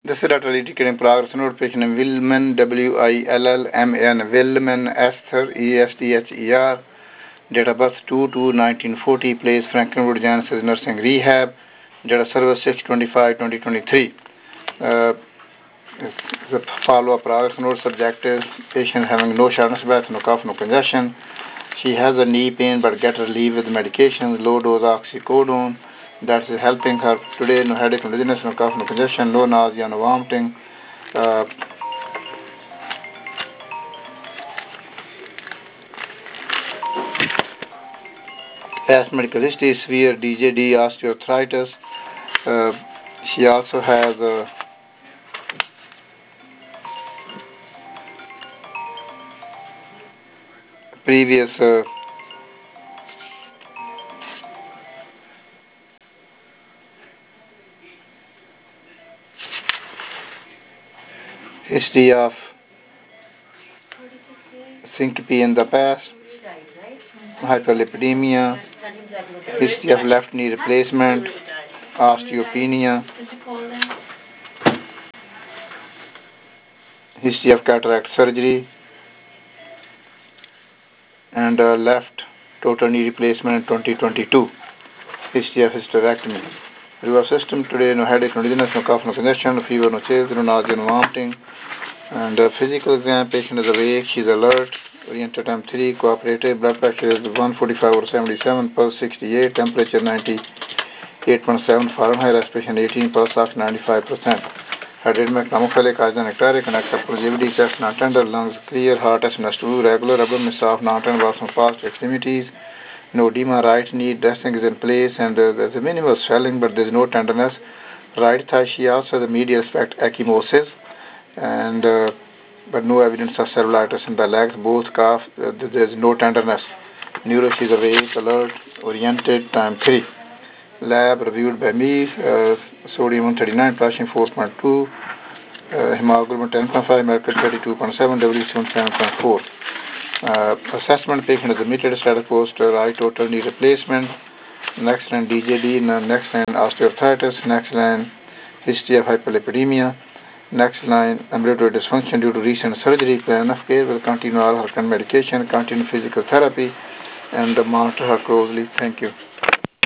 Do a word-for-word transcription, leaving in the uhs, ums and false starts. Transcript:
This is Doctor indicating progress note patient name Willman, W I L L M A N, Willman Esther, E S T H E R, date of birth two two nineteen forty, place Frankenwood, Genesis Nursing Rehab, date of service six twenty-five twenty twenty-three. Uh, the follow-up progress note subjective, patient having no shortness of breath, no cough, no congestion. She has a knee pain but get relief with medication, low dose oxycodone. That's helping her today. No headache, no dizziness, no cough, no congestion, no nausea, no vomiting. Uh, past medical history, severe D J D, osteoarthritis. Uh, she also has a previous uh, history of syncope in the past, hyperlipidemia, history of left knee replacement, osteopenia, history of cataract surgery, and uh, left total knee replacement in twenty twenty-two. History of hysterectomy. Review system today: no headache, no dizziness, no cough, no congestion, no fever, no chills, no nausea, no vomiting. And uh, physical exam, patient is awake, she's alert. Oriented time three, cooperative. Blood pressure is one forty-five over seventy-seven, pulse sixty-eight, temperature ninety-eight point seven Fahrenheit, respiration eighteen, pulse ox ninety-five percent. Heart rate mechamophilic, eyes nectaric, and acceptable G V D, chest not tender, lungs clear, heart S N S two regular, abdomen soft, not tender, bathroom fast, extremities. No edema, right knee dressing is in place, and uh, there's a minimal swelling, but there's no tenderness. Right thigh, she also has a medial aspect ecchymosis, and uh, but no evidence of cellulitis in the legs, both calf, uh, there's no tenderness. Neuro, she's awake, alert, oriented, time three. Lab reviewed by me, uh, sodium one thirty-nine, potassium four point two, uh, hemoglobin ten point five, mercury thirty-two point seven, W seventy-seven point four. Uh, assessment, patient is admitted, status post, uh, right total knee replacement. Next line D J D, next line osteoarthritis, next line history of hyperlipidemia, next line ambulatory dysfunction due to recent surgery. Plan of care will continue all her current medication, continue physical therapy, and monitor her closely. Thank you.